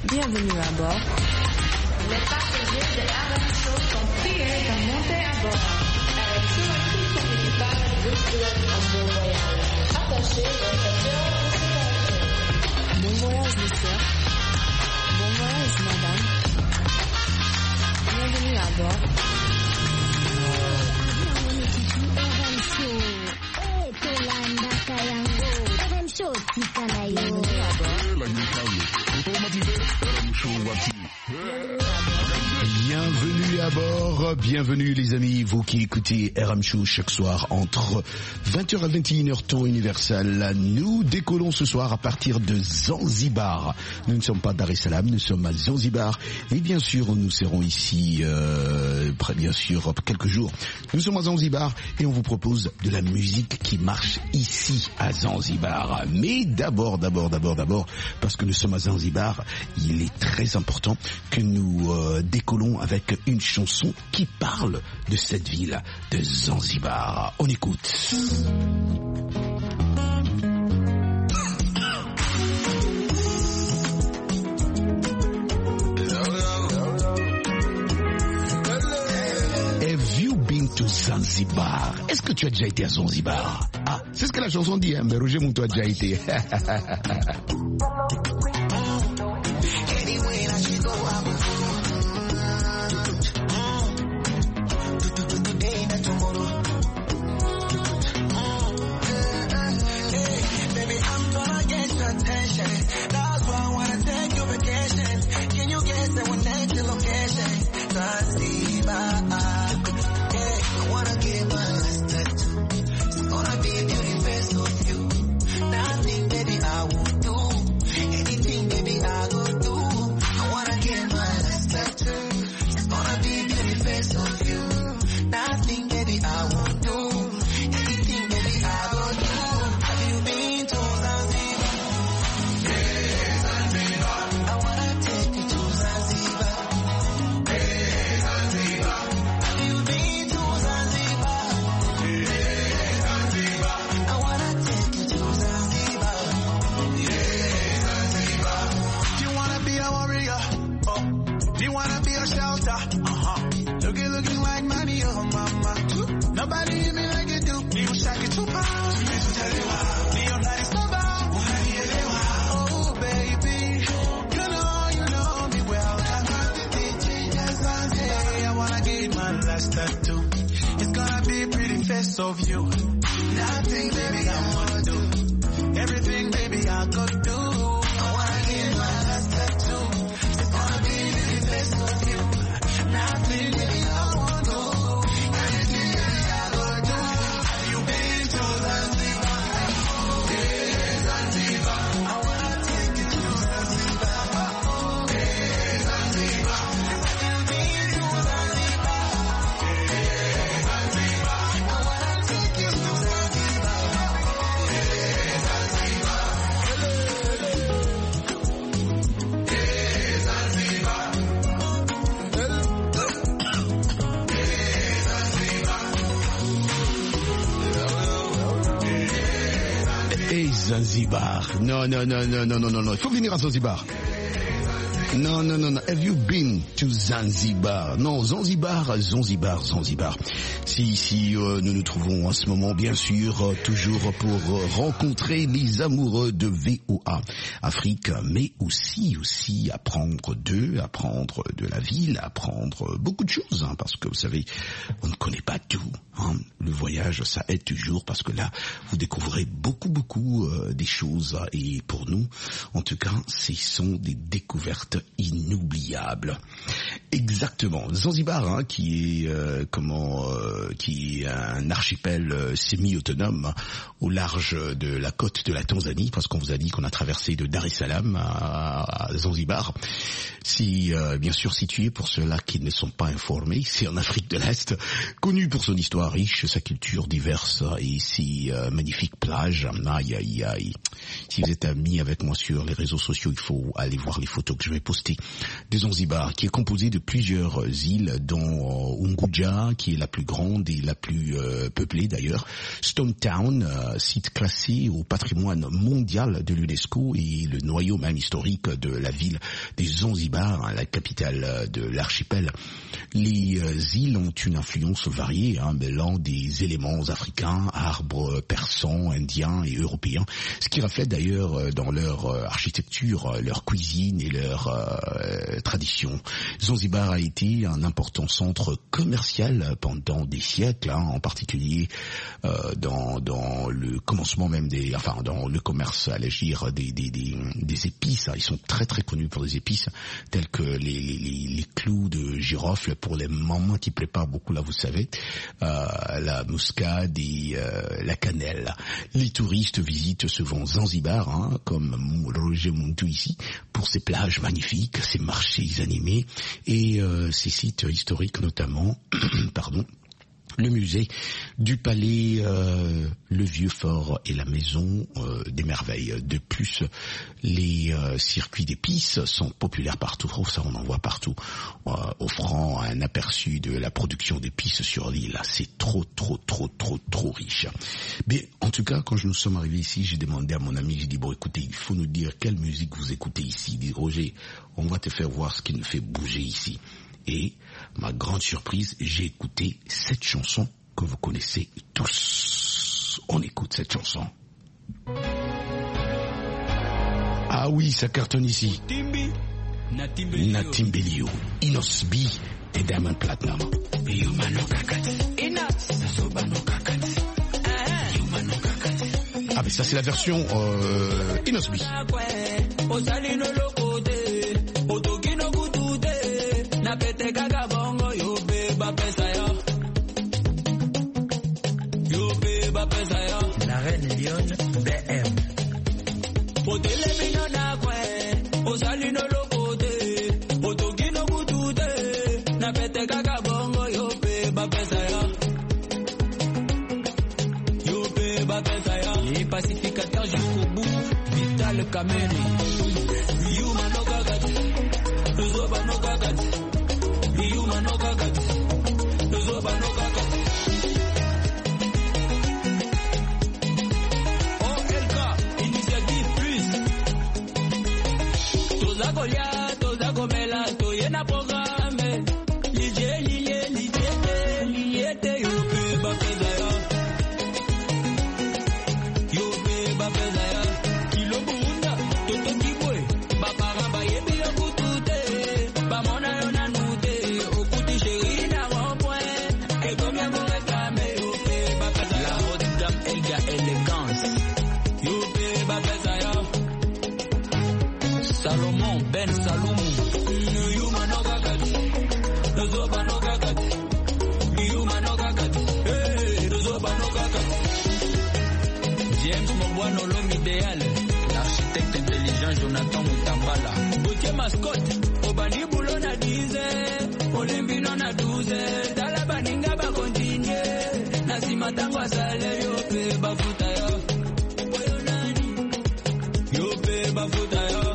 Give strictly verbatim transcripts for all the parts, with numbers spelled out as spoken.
Bienvenue à bord. Les passagers de R M Show sont priés de monter à bord. R M Show a tout son équipage vous souhaite un bon voyage. Attachez votre cœur de sécurité. Bon voyage, monsieur. Bon voyage, madame. Bienvenue à bord. Bienvenue à bord, bienvenue les amis, vous qui écoutez R M Show chaque soir entre vingt heures et vingt et une heures temps universel. Nous décollons ce soir à partir de Zanzibar. Nous ne sommes pas Dar es Salaam, nous sommes à Zanzibar. Et bien sûr, nous serons ici, euh, bien sûr, quelques jours. Nous sommes à Zanzibar et on vous propose de la musique qui marche ici à Zanzibar. Mais d'abord, d'abord, d'abord, d'abord, parce que nous sommes à Zanzibar, il est très important que nous euh, décollons avec une chanson qui parle de cette ville de Zanzibar. On écoute. Have you been to Zanzibar? Est-ce que tu as déjà été à Zanzibar? Ah, c'est ce que la chanson dit, hein, mais Roger Moutou a déjà été. Of you, nothing, baby, I wanna do. Everything, baby, I could do. I wanna get my last tattoo. It's gonna be the best of you. Nothing, baby, I wanna do. Everything, baby, I could do. Have you been to Zanzibar? Yeah, Zanzibar. I wanna take you to Zanzibar. Yeah, Zanzibar. Have you been to Zanzibar? Yeah, Zanzibar. I wanna take you to Zanzibar. Yeah, Zanzibar. Et Zanzibar. Non, non, non, non, non, non, non, non. Il faut venir à Zanzibar. Non, non, non, non. Have you been to Zanzibar? Non, Zanzibar, Zanzibar, Zanzibar. Si, si, euh, nous nous trouvons en ce moment, bien sûr, euh, toujours pour euh, rencontrer les amoureux de V O A Afrique, mais aussi, aussi apprendre d'eux, apprendre de la ville, apprendre beaucoup de choses, hein, parce que vous savez, on ne connaît pas tout. Hein. Le voyage, ça aide toujours, parce que là, vous découvrez beaucoup, beaucoup euh, des choses, et pour nous, en tout cas, ce sont des découvertes inoubliables. Exactement. Zanzibar, hein, qui est euh, comment, euh, qui est un archipel euh, semi-autonome au large de la côte de la Tanzanie, parce qu'on vous a dit qu'on a traversé de Dar es Salaam à, à Zanzibar. Si euh, bien sûr situé, pour ceux-là qui ne sont pas informés, c'est en Afrique de l'Est, connu pour son histoire riche, sa culture diverse et ses euh, magnifiques plages. Aïe aïe aïe. Si vous êtes amis avec moi sur les réseaux sociaux, il faut aller voir les photos que je vais poster de Zanzibar, qui est composé de de plusieurs îles, dont euh, Unguja, qui est la plus grande et la plus euh, peuplée d'ailleurs, Stone Town, euh, site classé au patrimoine mondial de l'UNESCO et le noyau même historique de la ville des Zanzibar, hein, la capitale de l'archipel. Les euh, îles ont une influence variée, hein, mêlant des éléments africains, arbres persans, indiens et européens, ce qui reflète d'ailleurs euh, dans leur euh, architecture, euh, leur cuisine et leur euh, tradition. Zanzibar a été un important centre commercial pendant des siècles, hein, en particulier euh, dans, dans le commencement même des, enfin dans le commerce, à l'agir des, des, des, des épices. Ils sont très très connus pour des épices telles que les, les, les clous de girofle pour les mamans qui préparent beaucoup, là vous savez, euh, la muscade et euh, la cannelle. Les touristes visitent souvent Zanzibar, hein, comme Roger Muntu ici, pour ses plages magnifiques, ses marchés animés et euh, ses sites historiques notamment, pardon, le musée du palais, euh, le vieux fort et la maison euh, des merveilles. De plus, les euh, circuits d'épices sont populaires partout, ça on en voit partout, euh, offrant un aperçu de la production d'épices sur l'île. C'est trop, trop, trop, trop, trop riche. Mais en tout cas, quand nous sommes arrivés ici, j'ai demandé à mon ami, j'ai dit, bon écoutez, il faut nous dire quelle musique vous écoutez ici. Il dit, Roger, on va te faire voir ce qui nous fait bouger ici. Et ma grande surprise, j'ai écouté cette chanson que vous connaissez tous. On écoute cette chanson. Ah oui, ça cartonne ici. Natimbelio, Inos B et Diamond Platinum. Ah mais ça c'est la version euh, Inos B. Napete kaga bongo yo beba pesa yo yo beba pesa yo la reine Lyon B M Otele mino na kwe osali no lokote otoki no kutude napete kaga bongo yo beba pesa yo yo beba pesa yo les pacificateurs jusqu'au bout Vital Kameni you mano gagati Zoba no gagati Yuma no gagati, Zoba no gagati. O L K, initiative plus. Toza golia, toza gomela, toyena programme. Liye, liye, liye, liye te yo pe ba peza ya. Yo pe ba peza ya. Kilo bunda, toto kibwe, ba paramba yebi yo kutute, ba mona yo na Salomon Ben Saloum Yuma no gagati Zoba no gagati Yuma no gagati Hey Zoba no gagati James Mobwano l'homme idéal, l'architecte intelligent Jonathan Mutambala Boutier mascotte Obani Boulon a dize Olembino na douze Dala baninga ba continue Nasima tangwa sale yo pe bafuta yo Boyo nani Yo pe bafuta yo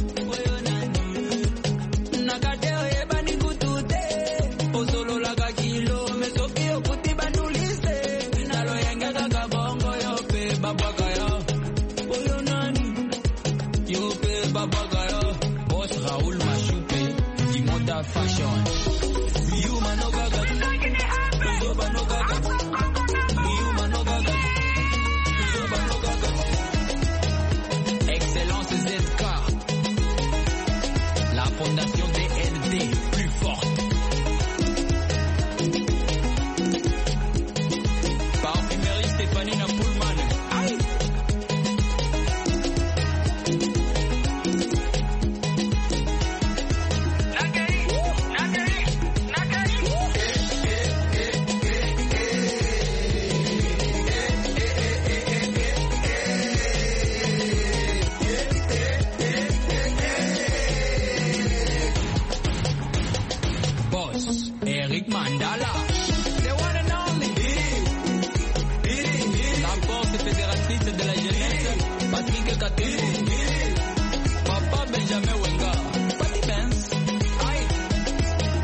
Fashion. You man no gaga. Zoba no gaga. You man no gaga. Zoba no gaga. Excellence Z K. La fondation D N D plus forte. Parfumerie Stéphanie Napoulman. Aïe. Eric Mandala, the one and only. La force fédératrice de la jeunesse, Patrick Katé. Papa Benjamin Wenga, Patty Benz. Aïe.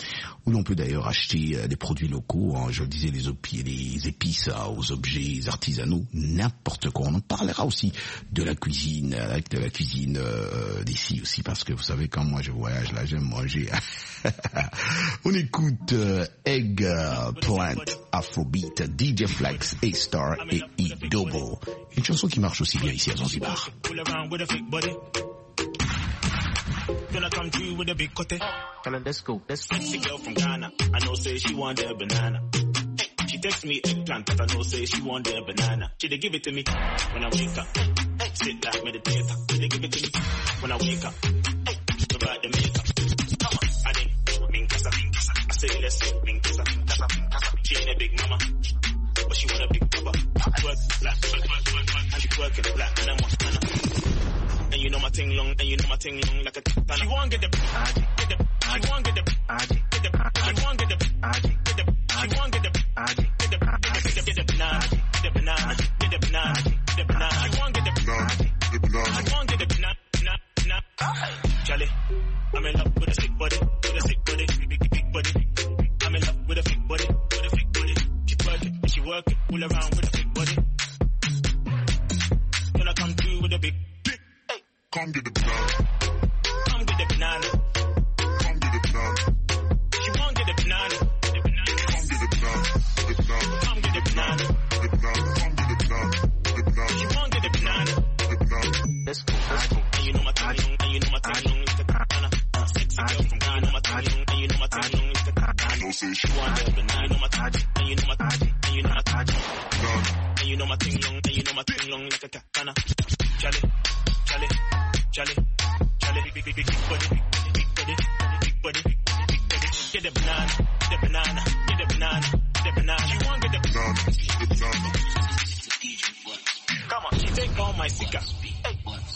où l'on peut d'ailleurs acheter euh, des produits locaux, hein, je le disais, les, opi- les épices euh, aux objets artisanaux, n'importe quoi. On en parlera aussi de la cuisine, euh, de la cuisine euh, d'ici aussi, parce que vous savez, quand moi je voyage là, j'aime manger. On écoute euh, Egg euh, Plant, Afrobeat, D J Flex, A-Star et E-Double. Une chanson qui marche aussi bien ici à Zanzibar. Gonna come through with a big cutie. Tell her, let's go, let's go. Sexy girl from Ghana. I know say she want a banana. Hey, she text me eggplant, but I know say she want a banana. She dey give it to me when I wake up. Hey, sit like meditator. She dey give it to me when I wake up. Hey, about the makeup. Come on, I think minkasa, minkasa. I say let's say minkasa, minkasa, minkasa. She ain't a big mama, but she want a big papa. Twerk black, twerk, twerk, twerk, and she twerking black, and I'm one. And you know my ting long, and you know my ting long like a katana. She won't get the, get the, she won't get the, get the, she won't get the, get the, she won't get the, get the, get the, get the banana, get the banana, get the banana, get the banana. She won't get the banana, she won't get the banana, banana, banana. Charlie, I'm in love with a sick body, with a sick body, big, big, big body. I'm in love with a big body, with a big body. She work it, she work it, pull around with a big body. Gonna come through with a big. Come get the banana. Come get the banana. Come get the banana. She won't get the banana. The banana. Come get the banana. The banana. Come get the banana. The banana. Come get the banana. The banana. She won't get the banana. The banana. Let's go, let's go. And you know my tongue long, and you know my tongue long like a katana. Uh, sexy girl from Ghana, my tongue long, and you know my tongue long like a katana. I know say she She want the banana. You know my tongue, and you know my tongue, and you know my tongue. banana. And you know my tongue long, and you know my tongue long like a katana. Charlie, Charlie, Charlie, Charlie, big, big, big, big body, big body, big body, big body. Get the banana, the banana, get the banana, the banana. She won't get the Banana. The banana. Come on, she take all my sticker. Hey.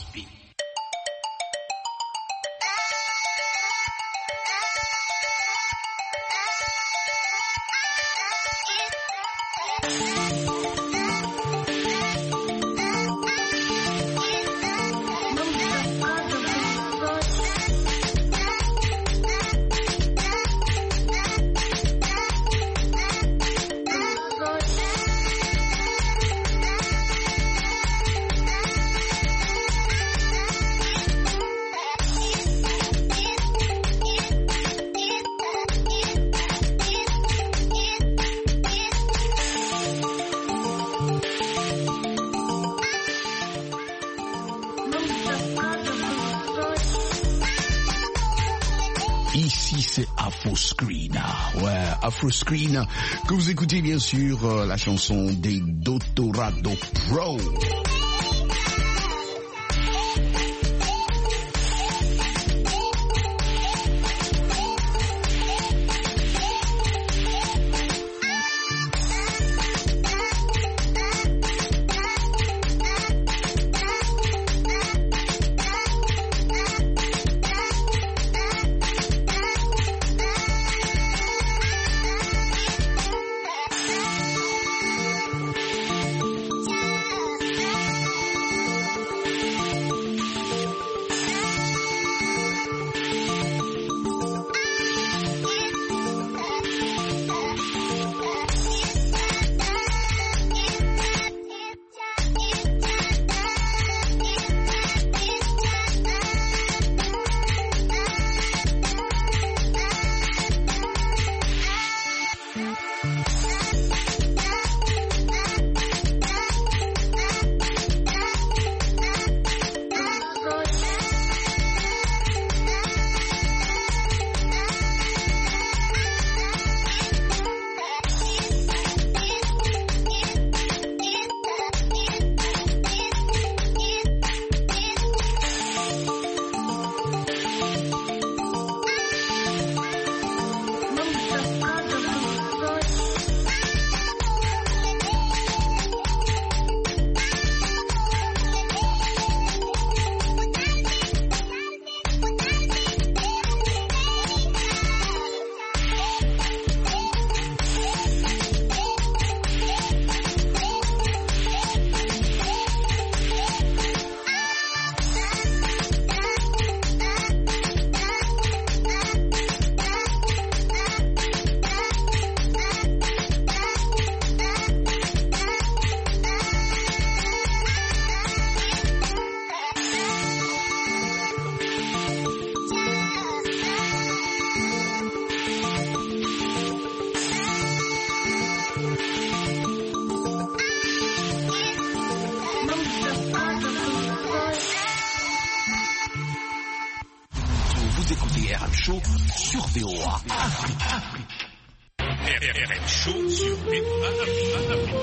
Ici c'est Afro Screen, ouais, Afro Screen, que vous écoutez bien sûr euh, la chanson des Dottorado Pro. Show sur V O A. R M Show sur V O A Afrique.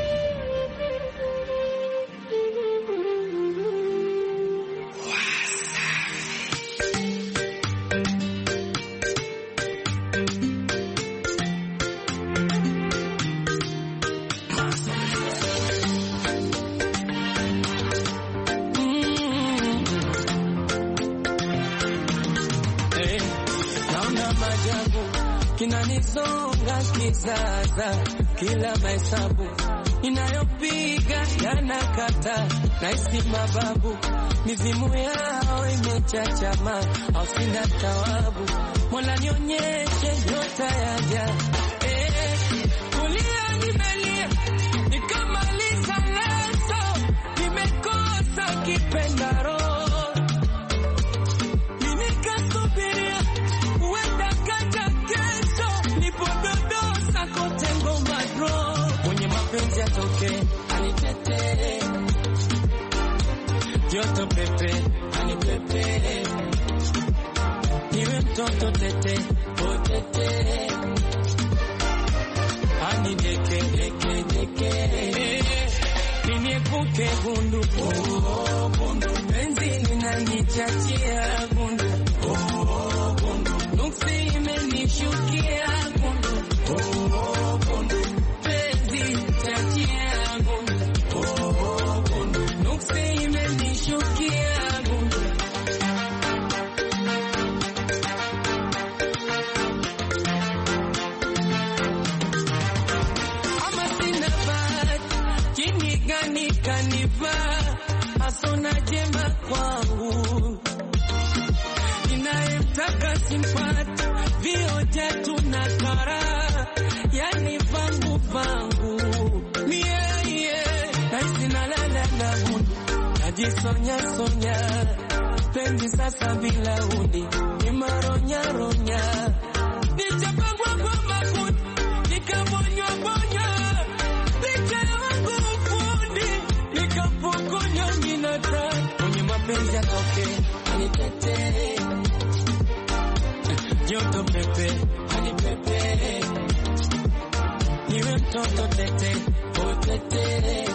Kinanisonga kizaza, kila mahesabu inayopiga yanakata, naisi mababu mizimu yao imechachama, au sina tawabu, Mola nionyeshe nyota yaja. Eh, kulia nimelia, nikamaliza leso, nimekosa kipendaro. Atoke anitete joto pepe anipepe niwe mtoto tete otete anideke deke deke niniepuke gundu oh gundu penzi linanichachia gundu oh gundu nuksi imenishukia gundu oh gundu Asona jema kwangu ninayemtaka simpati vioja tunakara yani vangu vangu mie ye naisi nalala na huni najisonya sonya penzi sasa bila huni nimaronya ronya nichapangwa kwa makuti nikabonywa bonya picha wangu ufundi nikapokonya minata kwenye mapenzi atoke anitete joto pepe anipepe niwe mtoto tete otete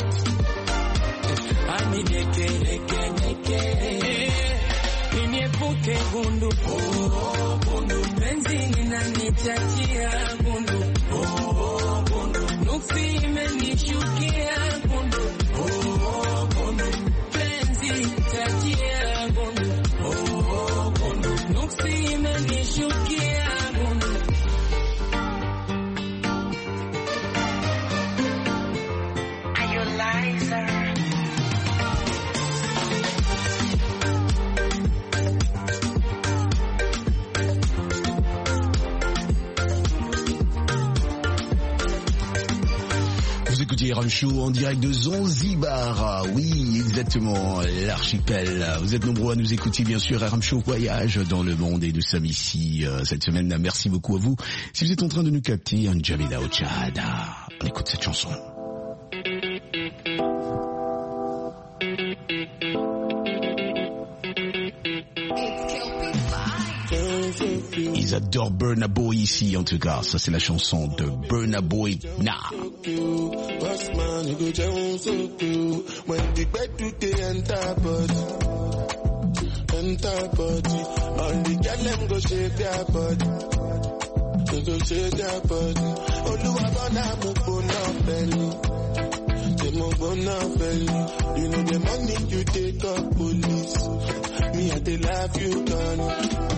anideke deke deke niniepuke gundu oh gundu penzi linanichachia gundu oh gundu nuksi imenishukia gundu oh gundu penzi chachia gundu oh gundu nuksi imenishukia gundu. Are you liar? Vous écoutez R M Show en direct de Zanzibar. Oui, exactement, l'archipel. Vous êtes nombreux à nous écouter, bien sûr. R M Show voyage dans le monde et nous sommes ici euh, cette semaine. Merci beaucoup à vous. Si vous êtes en train de nous capter, un Jamila au Tchad. On écoute cette chanson. Ils adorent Burna Boy ici, en tout cas. Ça, c'est la chanson de Burna Boy. Nah. You know the money you take up police. Me I dey love you, darling.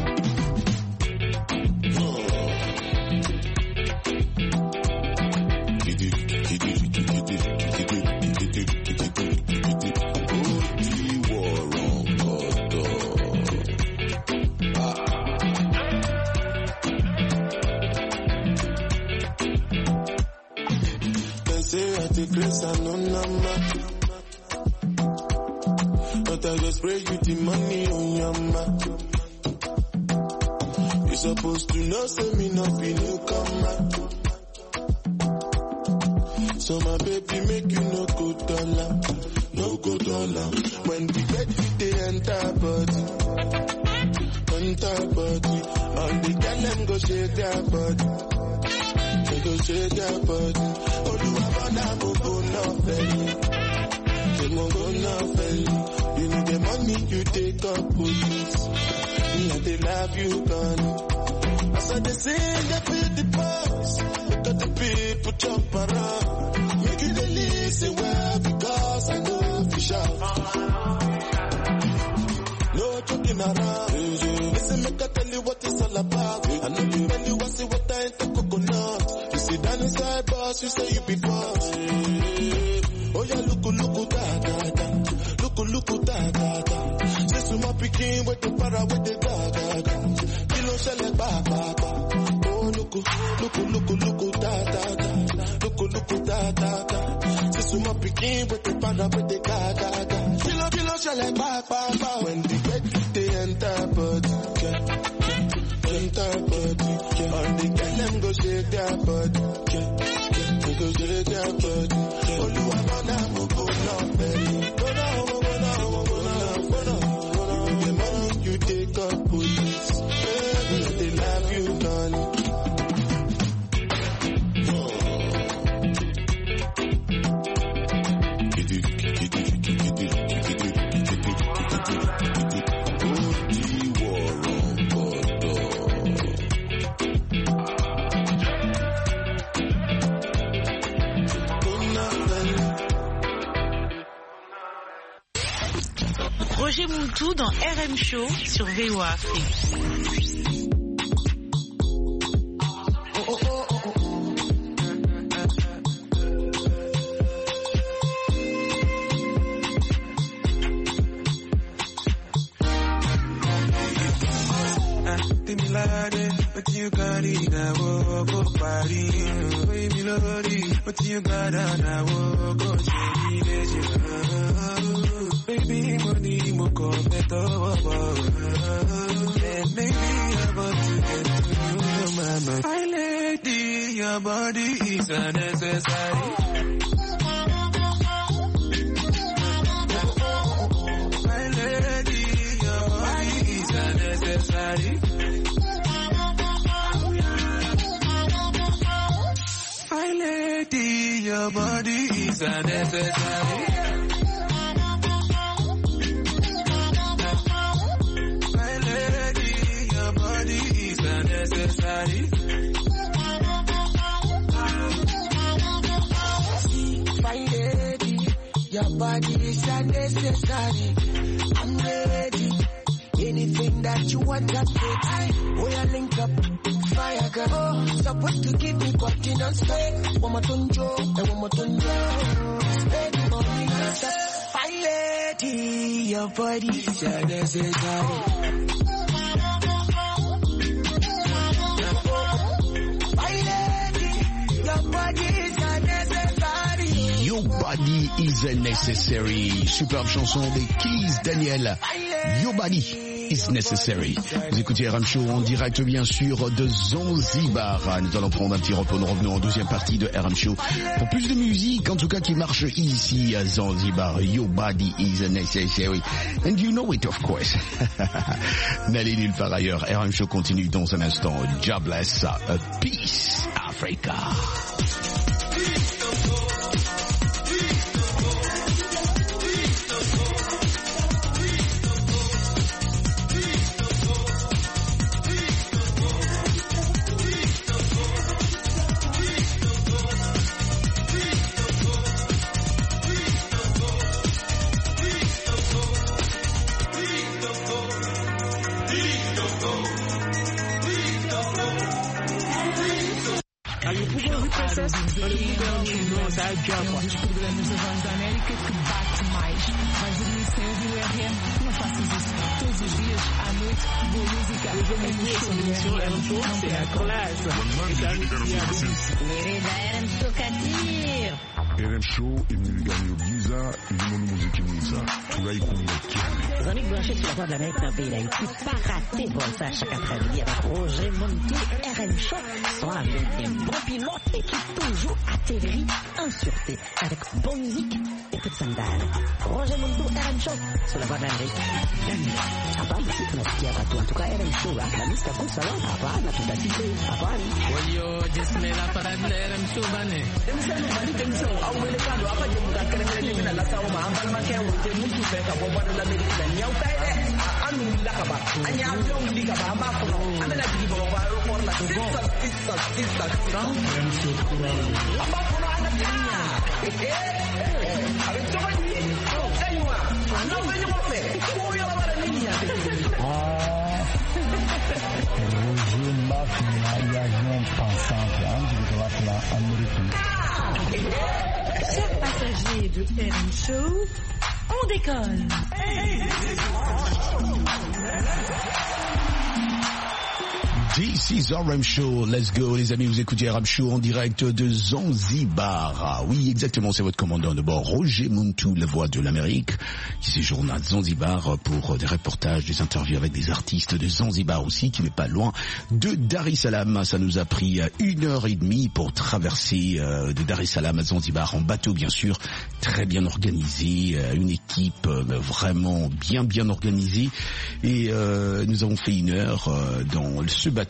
Grace and no number, but I just pray you the money on your mouth. You supposed to know, say me not be newcomer. So my baby make you no go dollar, no go dollar. When the bed fit they enter body, on top body. All the girl them go shake their body. They go shake their body. Oh, do I wanna go go no belly? They won't go no belly. You need the money, you take up police. Me and they love you gone. I said they sing, they beat the boss. Look at the people jump around. Make you the listen well because I know for sure. No joking around. Listen, make I tell you what it's all about. I know you tell you I see what I ain't the coconut. You sit down inside boss, you say you be boss. Oh yeah, look, look, da da da. Look, look, da da da. Say to my picking with the para with the da da da. Kilo shell ba ba ba. Oh look, look, look, look, da da da. Look, look, da da da. Say to my picking with the para with the da da da. Kilo, kilo shell ba ba ba. When the get they enter body, yeah. Enter body, yeah. All the girls them go shake their body, yeah. They go shake their body. Oh, you are gonna move on, baby. Go down, go down, go down, go down, go down. The money you take up police, yeah. They love you, darling. Roger Moultou dans R M Show sur V O A Afrique. But you got it, I will go party. Baby, lordy, but you got it, I will go check it. Baby, money, mo come better. And maybe I'm about to get to know my mind. My lady, your body is unnecessary. My lady, your body is unnecessary. My lady, your body is unnecessary. My lady, your body is unnecessary. My lady, your body is unnecessary. I'm ready. Anything that you want, I'm ready. We are link up. Fire girl, oh, supposed to give me continence straight. One more tunjo, and one more tunjo. Spend money, my lady, your body is unnecessary. My lady, your body is unnecessary. Your body is unnecessary. Superbe chanson des Keys Daniel. Your body is necessary. Vous écoutez R M Show en direct bien sûr de Zanzibar. Nous allons prendre un petit repos. Nous revenons en deuxième partie de R M Show pour plus de musique, en tout cas qui marche ici à Zanzibar. Your body is necessary. And you know it of course. N'allez nulle part ailleurs. R M Show continue dans un instant. Jobless, Peace Africa. Um dos programas da Voz da América que bate mais. Vais dormir sem ouvir o R M? Não faças isso. Todos os dias, à noite, boa música. É um show, c'est la classe. R M Show Kadir. R M Show imilingani giza ilimo muziki mwiza tunaikumbia. Les amis branchés sur la Voix de l'Amérique dans le pays d'Haïti, pas raté pour ça chaque après-midi avec Roger Moultou. R M Show sont avec un bon pilote et qui toujours atterrit en sûreté avec bonne musique et quelques sandales. Roger Mundo, R M Show, sur la voie de l'Amérique. Hapana, si tunasikia watu, en tout cas R M Show, Alhamisi takusa wa, hapana, tutatike, hapana. Walio jismela para R M Show bane. Demsano bani demso, au wele kando, apa je muka keremele mina la sawa ma ambal ma kya wote mutu fe ka bo bana la Amerika ni au tai de. Anu la ka ba. Anya avion li ka ba amba ko. Amena di bo ba ro por la sista sista sista. R M Show kura. Amba ko ana nya. Eh eh. Avec toi ni. Oh, aywa. Non mais je m'en fais. Ko yo la bara ni ya. Ah. Roger Mafia, avion pensante, hein, je dois appeler américain. Chers passagers de R M Show, on décolle. This is R M Show, let's go les amis, vous écoutez R M Show en direct de Zanzibar. Ah, oui, exactement, c'est votre commandant de bord, Roger Muntu, la voix de l'Amérique, qui séjourne à Zanzibar pour des reportages, des interviews avec des artistes de Zanzibar aussi, qui n'est pas loin de Dar es Salaam. Ça nous a pris une heure et demie pour traverser euh, de Dar es Salaam à Zanzibar en bateau, bien sûr, très bien organisé, euh, une équipe euh, vraiment bien bien organisée, et euh, nous avons fait une heure euh, dans ce bateau.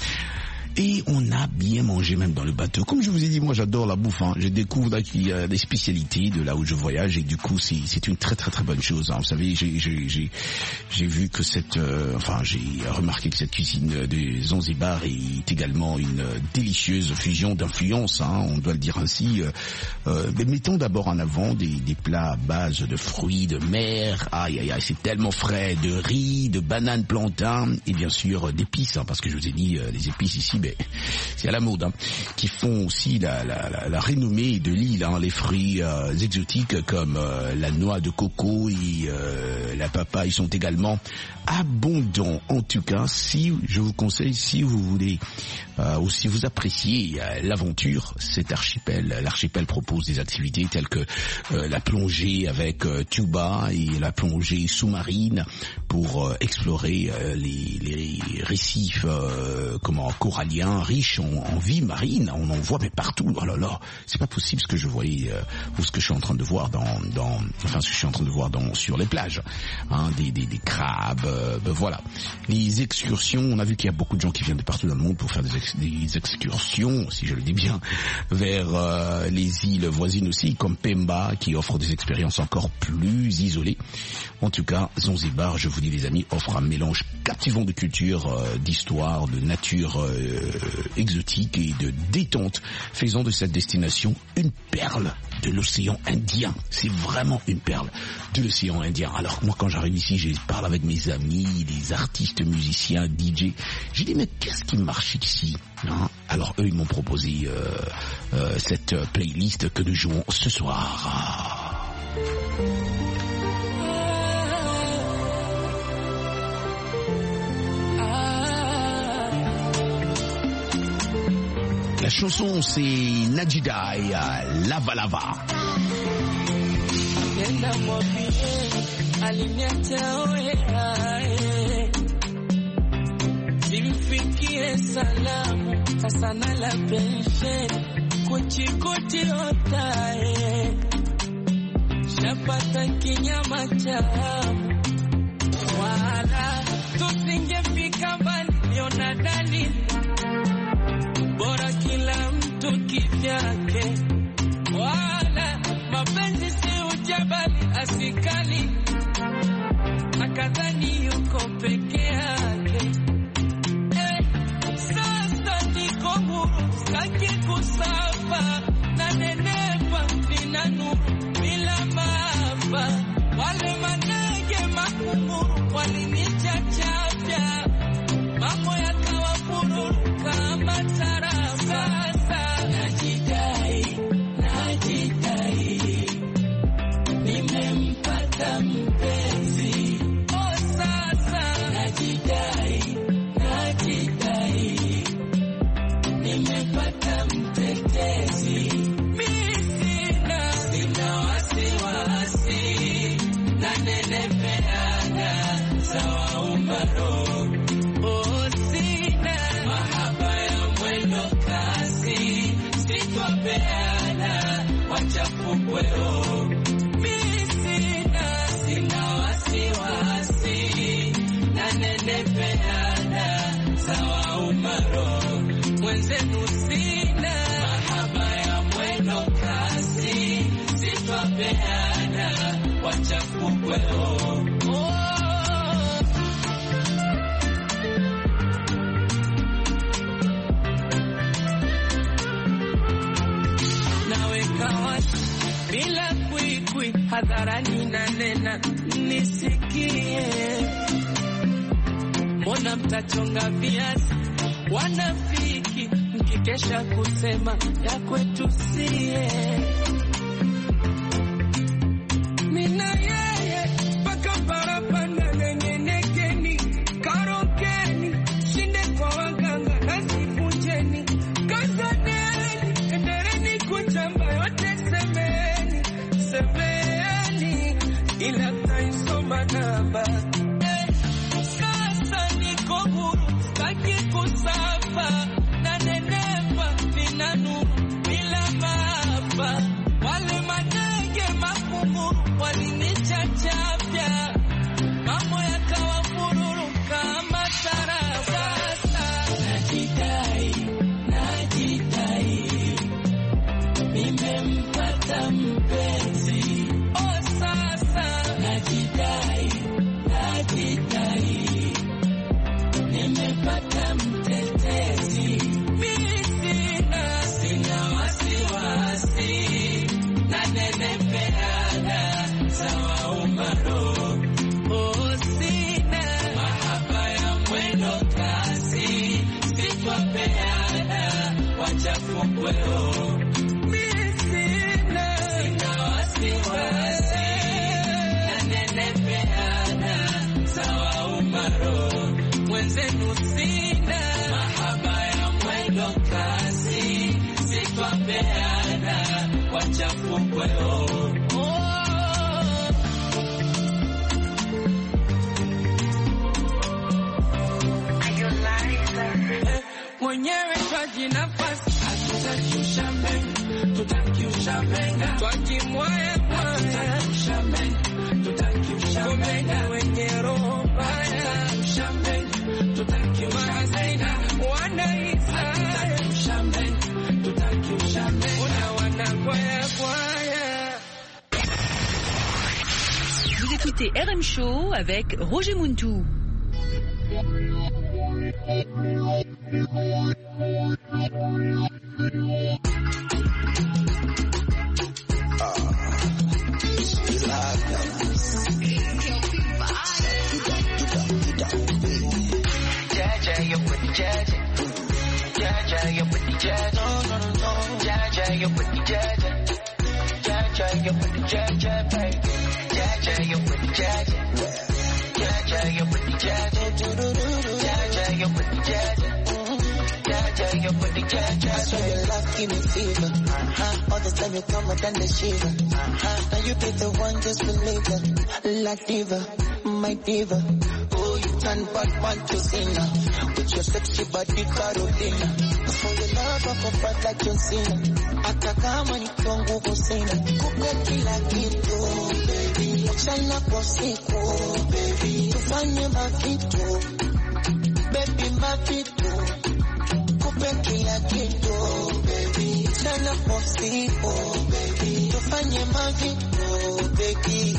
Et on a bien mangé même dans le bateau. Comme je vous ai dit, moi j'adore la bouffe. Hein. Je découvre là qu'il y a des spécialités de là où je voyage et du coup c'est c'est une très très très bonne chose. Hein. Vous savez, j'ai j'ai j'ai j'ai vu que cette, euh, enfin j'ai remarqué que cette cuisine de Zanzibar est également une délicieuse fusion d'influences. Hein, on doit le dire ainsi. Euh, mais mettons d'abord en avant des des plats à base de fruits de mer. Aïe aïe aïe, c'est tellement frais, de riz, de bananes, plantains et bien sûr d'épices. Hein, parce que je vous ai dit euh, les épices ici. Mais c'est à la mode, hein, qui font aussi la, la, la, la renommée de l'île, hein, les fruits euh, exotiques comme euh, la noix de coco et euh, la papaye sont également abondants. En tout cas, si je vous conseille, si vous voulez euh, ou si vous appréciez euh, l'aventure, cet archipel, l'archipel propose des activités telles que euh, la plongée avec euh, tuba et la plongée sous-marine pour euh, explorer euh, les, les récifs euh, comment coralliens riches en, en vie marine. On en voit mais partout. Oh là là, c'est pas possible ce que je voyais euh, ou ce que je suis en train de voir dans, dans enfin ce que je suis en train de voir dans sur les plages. Hein, des, des, des crabes. Euh, ben voilà. Les excursions. On a vu qu'il y a beaucoup de gens qui viennent de partout dans le monde pour faire des, ex, des excursions, si je le dis bien, vers euh, les îles voisines aussi, comme Pemba, qui offre des expériences encore plus isolées. En tout cas, Zanzibar, je vous dis les amis, offre un mélange captivant de culture, euh, d'histoire, de nature euh, exotique et de détente, faisant de cette destination une perle de l'océan Indien. C'est vraiment une perle de l'océan Indien. Alors moi, quand j'arrive ici, je parle avec mes amis, des artistes, musiciens, D J. J'ai dit mais qu'est-ce qui marche ici, hein? Alors eux, ils m'ont proposé euh, euh, cette playlist que nous jouons ce soir. La chanson c'est Najidai, Lava Lava. Nenda mwambie aliniacha oe, simfikie salamu sasa na la pensheni kuchikuti otae, shapata kinyama chamu wala tusingefika mbali, niona dalili bora kila mtu kivyake, wala mapenzi si ujabali asikali, akadhani yuko peke yake. Eh, sasa niko huru, sitaki kusafa, na nenepa nina nuru bila maafa, wale manege makunguru walinichachafya, mambo yakawa fururu kama tarafa. Sasa najidai, najidai, nimempata mpenzi. Oh, sasa najidai, najidai, nimempata mtetezi. Mimi sina, sina wasiwasi, na nenepeana sawa umbaro. Oh, sina mahaba ya mwendo kasi, sitwapeana wachafukweo. sitapeana, wacha kukweo. Oh. Bila kwikwi hadharani na nena nisikie, mbona mtachonga viazi wanafiki mkikesha kusema ya kwetu sie. Mina yeye paka parapanda nengenekeni karokeni shinde kwa waganga nasivunjeni kazaneni endereni kuchamba yote semeni semeni ila taisoma namba. Eh, sasa niko huru sitaki kusafa na nenepa nina nuru bila maafa. Wale madege makungu walinichachapya mambo yakawa fururu kama tarafa. Najidai, najidai nimempata mpenzi. Oh sasa najidai, najidai nimepata mtetezi. Mimi sina, sina wasiwasi na nenepeana sawa umaro. Oh sina mahaba ya mwendo kasi, sitwapeana wacha kukweo. Mimi sina, sina wasiwasi na nenepeana sawa umaro. Mwenzenu sina mahaba ya mwendo kasi, sitwapeana wacha kukweo. Mwenyewe twaji nafasi hatutakiusha mbele, tutakiusha mbele, twaji mwaya mwaya tutakiusha mbele, wenye roho mbaya tutakiusha mbele, tutakiusha mbele, wanaisa tutakiusha mbele, tutakiusha mbele, wana kwaya kwaya. Vous écoutez R M Show avec Roger Muntou. I swear your love give me fever. Uh-huh. All the time you come and the shiver. Uh-huh. Now you be the one, just believe it. La diva, my diva. Oh, you turn bad man to sinner. With your sexy body, Carolina. For your love, I go bad like John Cena. Hata kama nikiwa nguvu sina. Kupe kila kitu, baby. Mchana kwa siku, baby. Tufanye mavitu, baby, mavitu. Kupe kila kitu, baby. Mchana kwa siku, baby. Tufanye mavitu, baby.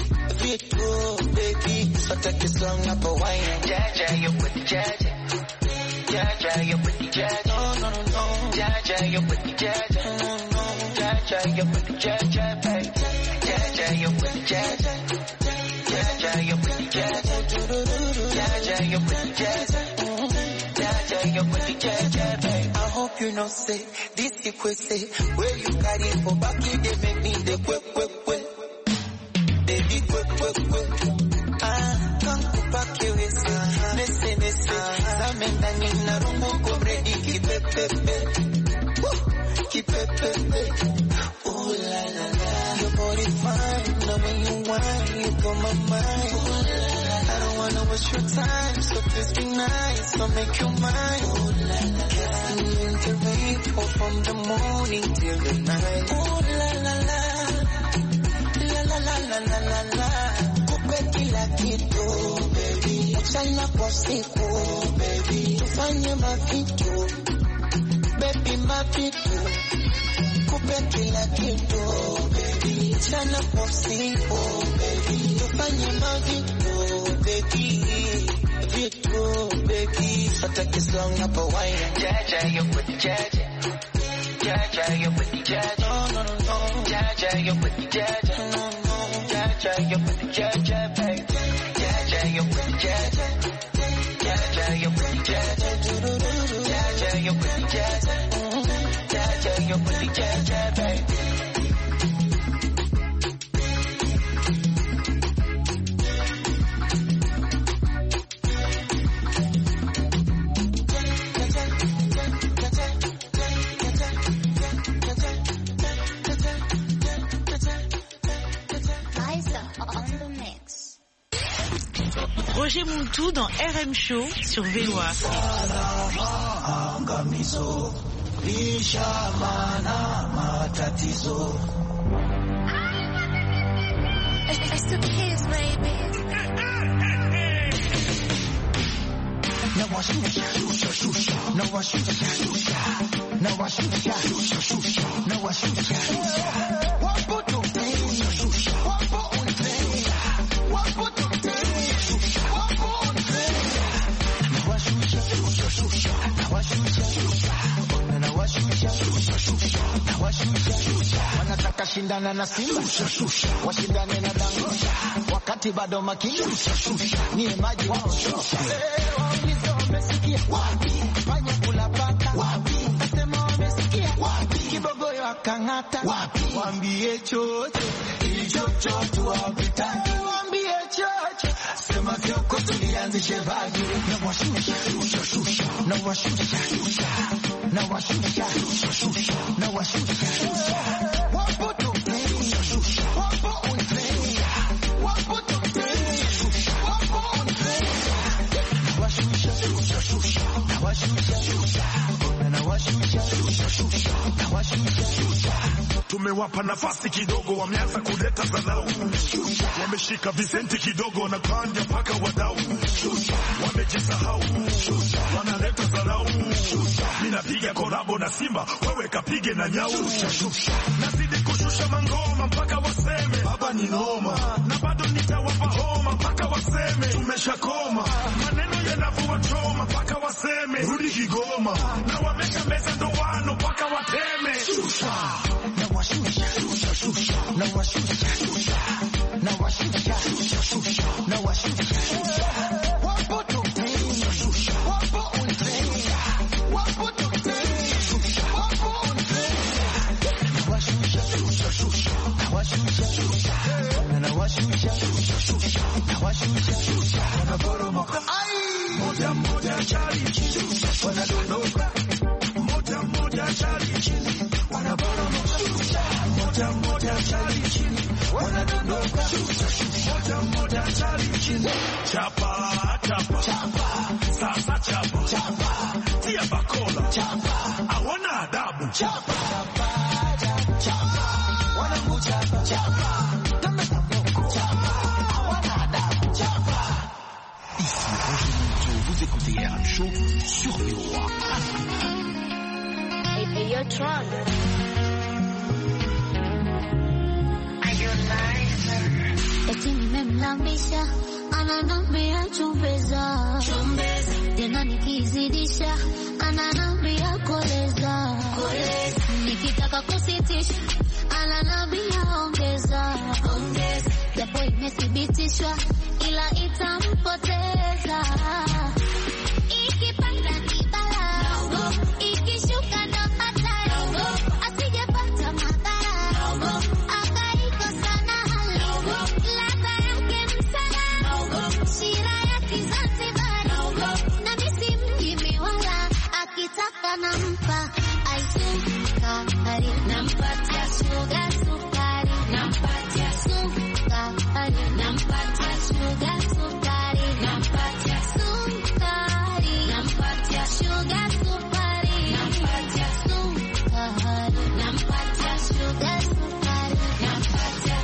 Vitu, baby. So take a song up a wine. Jaja, you put the jaja. Jaja, you put the jaja. No, no, no, no. Jaja, you put the jaja. No, no. Jaja, you put the jaja, baby. Jaja, you put the jaja. Jaja, you put the jaja. Jaja, you put the jaja. Jaja, you put the jaja, baby. I hope you know, say, this you could say, where you carry for back in they make me the quick, quick, quick. Baby, quick, quick, quick. Ah, come to back your waist. Listen, listen. Samenda nina rungu kumredi kipepepe. Kipepepe. Ooh la la la. Your body fine. Now when you whine, you blow my mind. Ooh la la la. I don't wanna waste your time, so please be nice. So make you mine. Ooh la la la. Kissing in the rain, pour from the morning till the night. Ooh la la la. La la la la la la la. Kupe kila kitu, baby. Mchana kwa siku, baby. Tufanye mavitu, baby, mavitu. Kupe kila kitu, baby. Chana popsi, oh baby. Tufanye mavitu, baby. Vitu, baby. Fata kisong hapa wine. Jaja, you put jaja. Jaja, you put jaja. No, no, no. Jaja, you put jaja. No, no. Jaja, you put jaja, baby. Jaja, you put jaja. Jaja, you put jaja. Jaja, you put jaja. Jaja, you put jaja, baby. Roger Muntu dans R M Show sur Veloa. Angamizo, lishamana matatizo. It's the kids, baby. Now I shoot, shoot, shoot, shoot. Now I shoot, shoot, shoot. Now I shoot, shoot, shoot, shoot. Now I shoot, shoot, shoot. What put on play? Shoot, shoot. What put on play? What put on play? Shoot, shoot. What put on play? Now I shoot, shoot, shoot, shoot. Now I shoot, shoot, shoot. Now I shoot, shoot, shoot, shoot. Now I shoot, shoot, shoot. Wanataka shindana na Simba, washindane na Dangote, wakati bado makini ni maji wao. Umesikia wapi? Fanya kula paka wapi? Nasema umesikia wapi? Kibogoyo akangata wapi? Waambie chocho ili chocho tuwapitani. Waambie chocho sema vyoko tulianzishe vagi. Na washusha shusha shusha. Na washusha shusha. Na washusha shusha shusha. Na washusha shusha. Wapo to play shusha. Wapo on play. Wapo to play shusha. Wapo on play. Na washusha shusha shusha. Na washusha shusha. Na washusha shusha shusha. Na washusha shusha. Tumewapa nafasi kidogo, wameanza kuleta dharau. Wameshika visenti kidogo na kanja paka wadau. Wamejisahau, wanaleta dharau. Mimi napiga kolabo na Simba, wewe kapige na Nyau. Nazidi kushusha mangoma mpaka waseme baba ni noma, na bado nitawapa homa mpaka waseme tumeshakoma. Maneno yanavua choma mpaka waseme rudi Kigoma, na wamesha meza ndoano mpaka wateme. Na washusha shusha shusha. Na washusha shusha. Na washusha shusha shusha. Na washusha shusha. Wapo to play shusha. Wapo on play. Wapo to play shusha. Wapo on play. Na washusha shusha shusha. Na washusha shusha. Na washusha shusha shusha. Na washusha shusha. Wanaporomoka. Ai! Moja moja chali chini. Wanadondoka. Moja moja chali chini. Wanaporomoka. Moja moja chali chini. Wanadondoka. Moja moja chali chini. Chapa, chapa, chapa. Sasa chapa, chapa. Tia bakola, chapa. Hawana adabu, chapa, chapa, chapa. Wanangu chapa, chapa. Kama taboko, chapa. Hawana adabu, chapa. Ici Roger Muntu, vous écoutez R M Show sur Veloa. Hey, hey, you're Tron. Eti nimemlambisha ananambia chumbeza, tena nikizidisha ananambia koleza, nikitaka kusitisha ananambia ongeza, japo imethibitishwa ila itampoteza. Ikipanda ni balaa, ikishuka ndo hatari, asijepata madhara, akaikosa na hali, ladha yake msala, shira ya Kizanzibari, na misi mjimi wala, akitaka nampa aisukari, nampatia sugar sukari, nampatia sukari, nampatia sugar sukari, nampatia sukari, nampatia sugar sukari, nampatia sukari, nampatia sugar sukari, nampatia.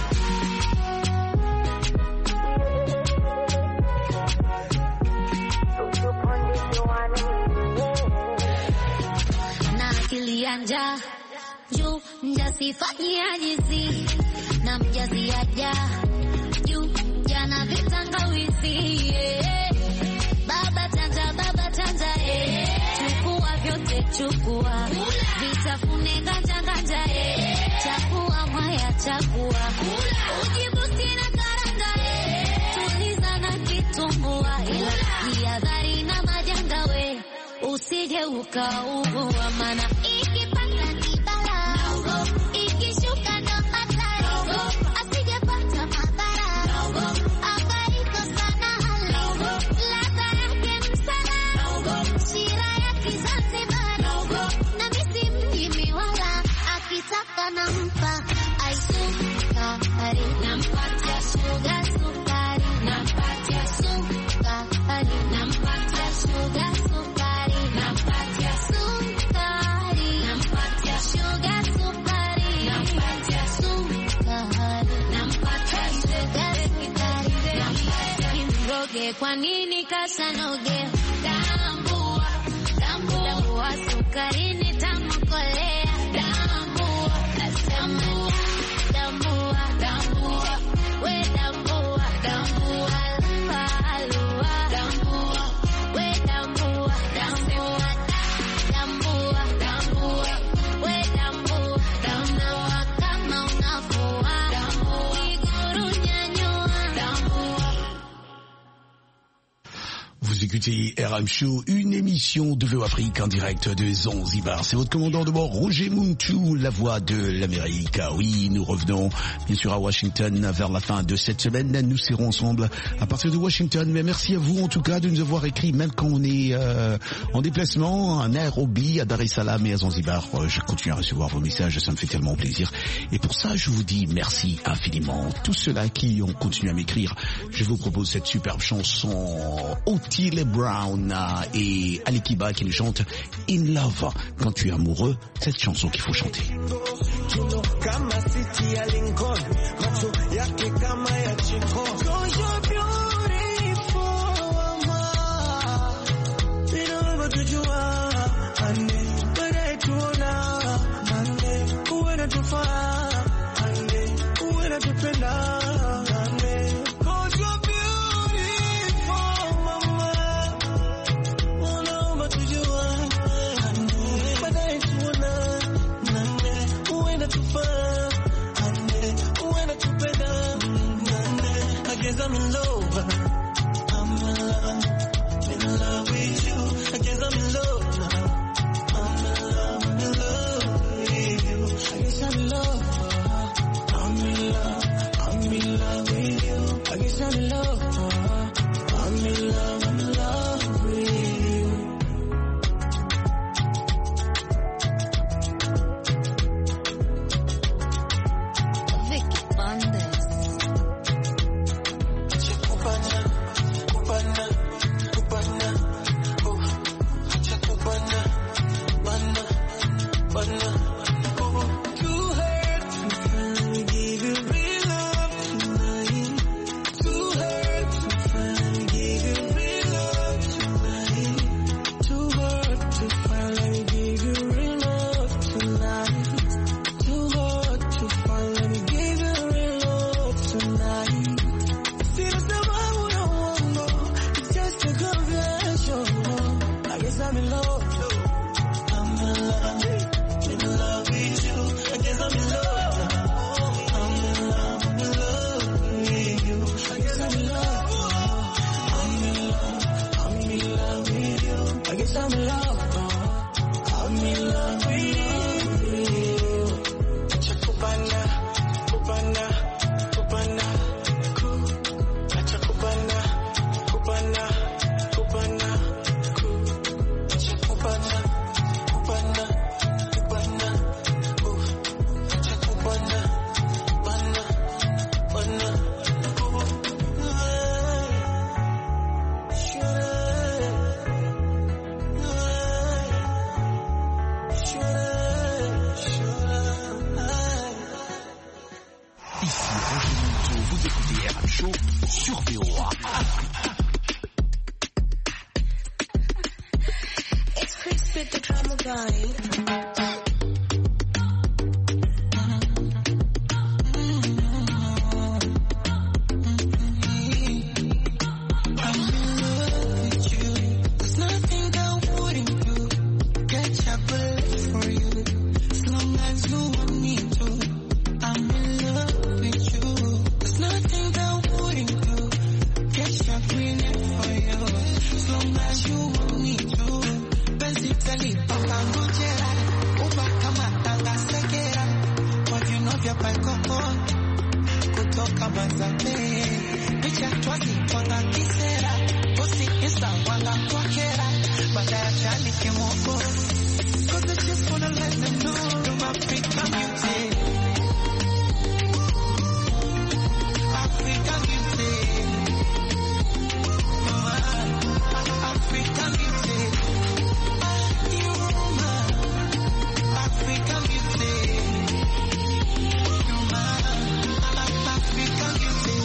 Na akili ya njaa juu Mjasifanyia jizi na mjaziaja juu jana vitangawizi yeah. Baba tanja baba tanja eh. Chukua vyote chukua vitafune ganja ganja eh. Chakua mwaya chakua ujibusti na karanga eh. Tuliza na kitumbua ila jihadhari na majanga we usije ukaugua mana ikipanda ni bala ikishuka ndo hatari asijepata madhara akaikosa na hali ladha yake msala shira ya Kizanzibari na misi mjimi wala akitaka nampa aisukari nampatia shuga sukari nampatia sukari nampatia shuga sukari nampatia sukari nampatia shuga sukari nampatia sukari nampatia shuga sukari nampatia mroge kwa nini kasanoge tambua tambua sukari ni tamukolea tambua tambua tambua tambua we tambua tambua alua tambua we tambua tambua tambua tambua we tambua tambua kama unafua tambua iguru nyanyua tambua. Vous écoutez R M Show, une émission de V O Afrique en direct de Zanzibar. C'est votre commandant de bord, Roger Muntu, la voix de l'Amérique. Oui, nous revenons bien sûr à Washington vers la fin de cette semaine. Nous serons ensemble à partir de Washington. Mais merci à vous en tout cas de nous avoir écrit, même quand on est euh, en déplacement, à Nairobi, à Dar es Salaam et à Zanzibar. Euh, je continue à recevoir vos messages, ça me fait tellement plaisir. Et pour ça, je vous dis merci infiniment. Tous ceux-là qui ont continué à m'écrire, je vous propose cette superbe chanson Otile Brown et Ali Kiba qui nous chante In Love. Quand tu es amoureux, cette chanson qu'il faut chanter. Kama city ya Lincoln, macho yake kama ya Chico. So you're beautiful, mama. Bila kujua, ane, baada tuona, ane, uwe na tufaa, ane, uwe na tupenda. I'm in love, I'm in love, in love with you. I guess I'm in love now. I'm in love, I'm in love with you. I guess I'm in love, I'm in love, I'm in love with you. I guess I'm in love, I'm in love, I'm in love with you. Vicky Bandes. want me to. I'm in love with you. There's nothing that wouldn't do. Guess I'm feeling for you. As long as you want me to. Benzi tali papa ngojera. Uba kama tanga sekera. Kwa vino vya paikoko. Kutoka Mazambe. Picha twazi twanga kisera. Posi isa wanga kwa kera. Badaya chali kimoko. Cause I just wanna let them know I'm African beauty. African beauty. Mama, African beauty. You woman, African beauty. You man, African beauty.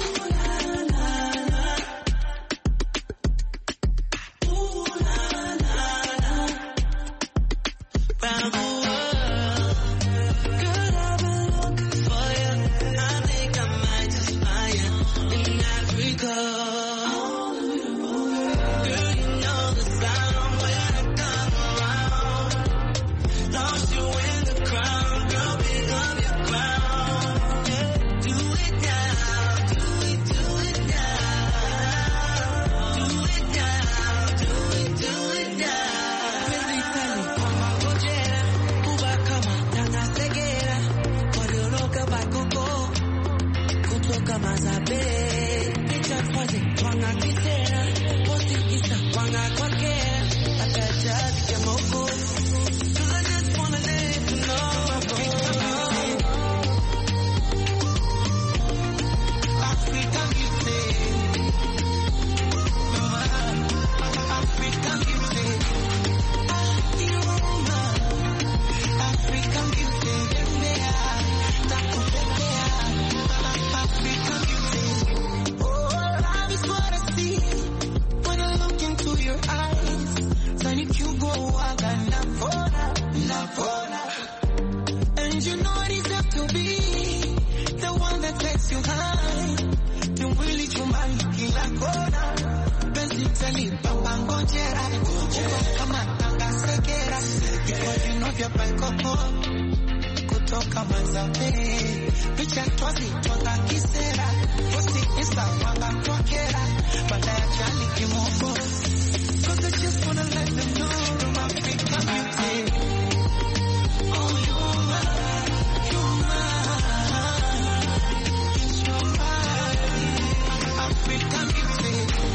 Round the world, girl, I've been looking for you. I think I might just find you in Africa. Girl, you know the sound when I come around. Lost you in the crowd, girl, pick up your crown. Yeah. Do it now, do it, do it now. Do it now, do it, do it now. Really tell me, mama, go jera. Uba kama tanga segera. Korioroka bakoko. Kutoka Mazambe. Picha twazi twanga kisera. Posi isa wanga kwakera. Akajadi kemoko. Cause I just wanna let you know African beauty. Mama, African beauty. You woman, African beauty. African beauty. Oh, love is what I see when I look into your eyes. Sunny you go waga navona, navona. And you know it is up to be the one that takes you high. Tumwili chumbani kila kona. Benzi tali papa ngojera. Uba kama tanga sekera. Kwa vino vya paikoko. Kutoka Mazambe. Picha twazi twanga kisera. Posi isa wanga kwakera. Badaya chali kimoko. Cause I just wanna let them know I'm African beauty. Oh, you're mine, you're mine. You're mine. African beauty.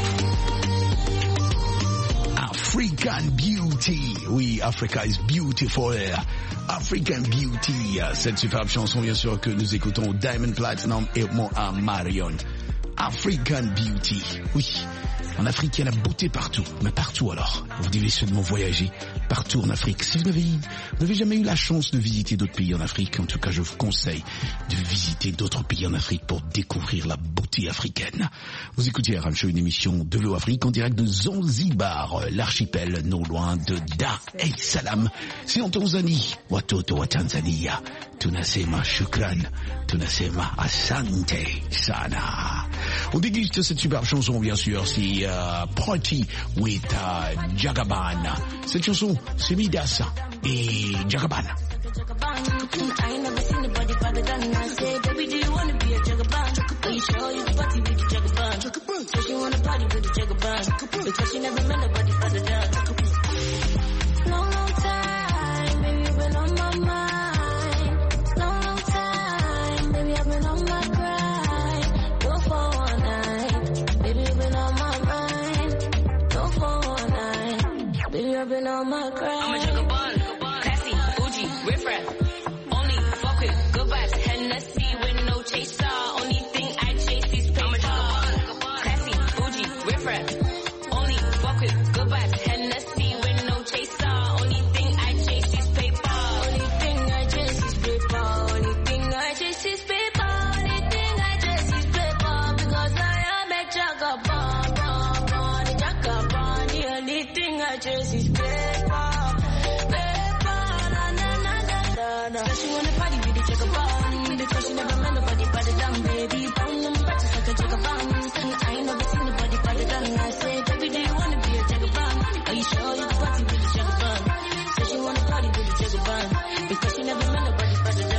African beauty. Oui, Africa is beautiful. African beauty. Cette superbe chanson, bien sûr, que nous écoutons, Diamond Platinum et Mo Marion. African beauty. Oui. En Afrique, il y a la beauté partout. Mais partout alors. Vous devez seulement voyager partout en Afrique. Si vous n'avez, vous n'avez jamais eu la chance de visiter d'autres pays en Afrique, en tout cas, je vous conseille de visiter d'autres pays en Afrique pour découvrir la beauté africaine. Vous écoutez R M Show, une émission de l'Afrique en direct de Zanzibar, l'archipel non loin de Dar es Salaam. C'est en Tanzanie. Watoto wa Tanzania. Tunasema shukran. Tunasema asante sana. On déguste cette superbe chanson, bien sûr. C'est uh, Party with uh, Jagaban. Cette chanson, c'est Midas et Jagaban. I ain't never seen nobody better than I say, baby, do you wanna be a Jagaban? Are you sure you can party with the Jagaban? So she wanna party with the Jagaban, because she never met nobody better than. Long, long time, baby, you've been on my mind. Long, long time, baby, I've been on my grind. Go for one night, baby, you've been on my mind. Go for one night, baby, I've been on my grind. I'm a Jagaban. Riff Raff, only fuck with good vibes. Hennessy with no chaser. Only thing I chase is paper. Classy, bougie, riff raff. Only fuck with good vibes. Hennessy with no chaser. Only thing I chase is paper. Only thing I chase is paper. Only thing I chase is paper. Only thing I chase is paper. Because I am a Jagaban, Jagaban, Jagaban. The only thing I chase is paper. She wanna party with the Jagaban, because she never met nobody better than, baby. Bang them practice like a Jagaban. I ain't never seen nobody better than. I say, baby, do you wanna be a Jagaban? Are you sure you can party with the Jagaban? So she wanna party with the Jagaban, because she never met nobody better than.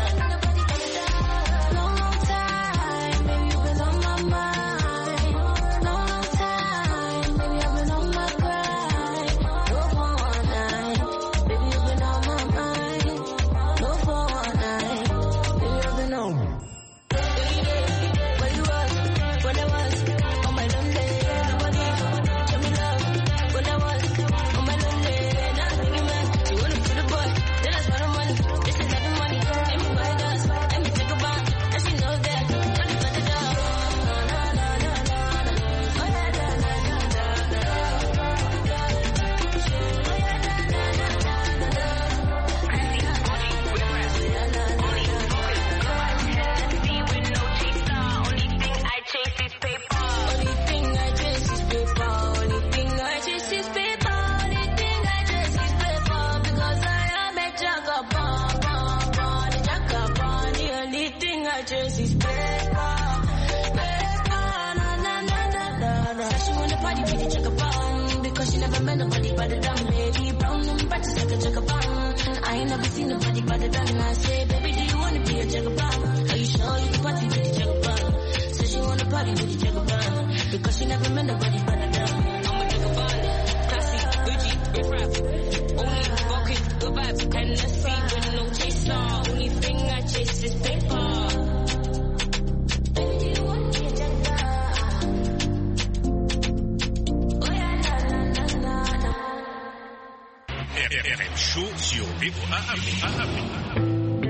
her jersey's paper, paper, na na na na na na. Said she wanna party with the chugga bomb because she never met nobody but the dumb lady. Brown and patches like a chugga bomb. I ain't never seen nobody but the dumb. I say, baby, do you wanna be a chugga bomb? Are you sure you can party with the chugga bomb? Said she wanna party with the chugga bomb because she never met nobody but the dumb. I'm a chugga bomb, classy, Gucci, with rap, only walking, good vibes, and let's see with no chaser. Only thing I chase is paper. Baby, do you wanna be a chugga bomb? Oh yeah, na na na na na. R M Show sur B O A Afrique.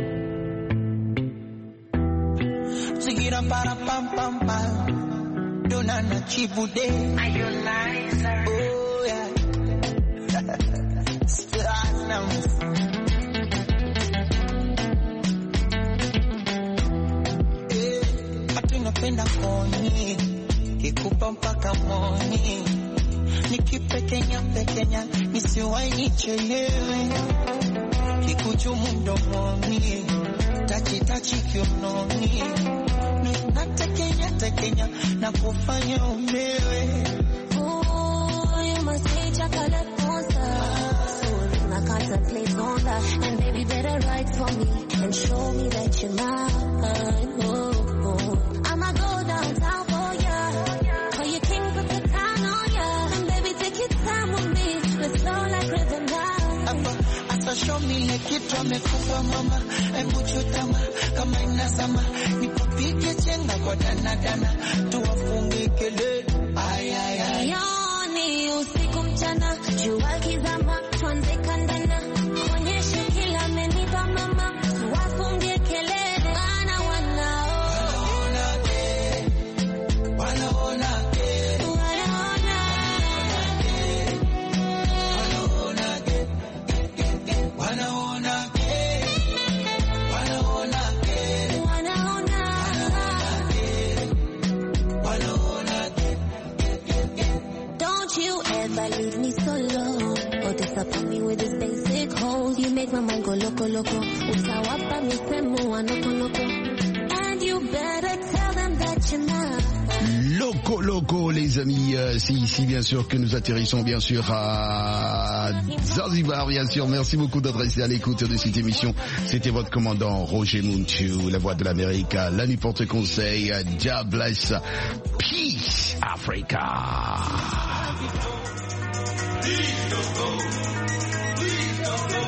Zigira para pam pam pam, Donana Chibude. Are you nicer? Oh yeah. Platinums. Eh, hatu napenda koni, kikupa mpaka moni. Nikipekenya pekenya, nisiwai nichelewe. Kikuchumu mdomoni, tachi tachi kiunoni. Natekenya tekenya na kufanya umewe. Oh, you must be chocolate monster. So I contemplate on that. And baby, better write for me and show me that you're mine. Oh, oh. I'ma go downtown for ya. Call your king, put the crown on ya. And baby, take your time with me. Let's flow like rhythm now. Asa show me like kitu amekufa mama. Embu chutama kama inazama. Nipopige chenga kwa dana dana. Tuwafunge kelele. Ay ay ay. Yoni usiku mchana. Jua kizama. Tuanze kandana. Onyeshe kila amenipa mama. Tuwafunge kelele. Wana wanao. Wanaona ke. Wanaona ke. Wanaona. Wanaona ke. Wanaona ke. Wanaona ke. Wanaona. Wanaona ke. Don't you ever leave me solo or disappoint me with this basic hold. You make my mind go loco loco. Utawapa misemo wa noko noko. And you better tell them that you're not. Loco, loco, les amis, euh, c'est ici bien sûr que nous atterrissons bien sûr à Zanzibar, bien sûr. Merci beaucoup d'être resté à l'écoute de cette émission. C'était votre commandant Roger Muntu, la voix de l'Amérique. La nuit porte conseil. God bless. Peace, Africa. Please don't go. Please don't go.